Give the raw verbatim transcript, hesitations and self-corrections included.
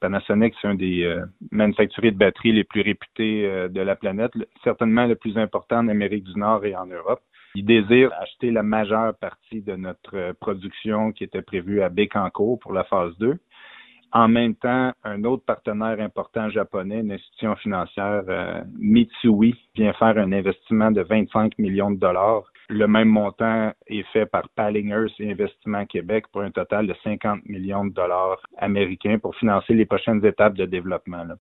Panasonic, c'est un des euh, manufacturiers de batteries les plus réputés euh, de la planète, certainement le plus important en Amérique du Nord et en Europe. Ils désirent acheter la majeure partie de notre euh, production qui était prévue à Bécancour pour la phase deux. En même temps, un autre partenaire important japonais, une institution financière, euh, Mitsui, vient faire un investissement de vingt-cinq millions de dollars. Le même montant est fait par Palingers et Investissement Québec pour un total de cinquante millions de dollars américains pour financer les prochaines étapes de développement, là.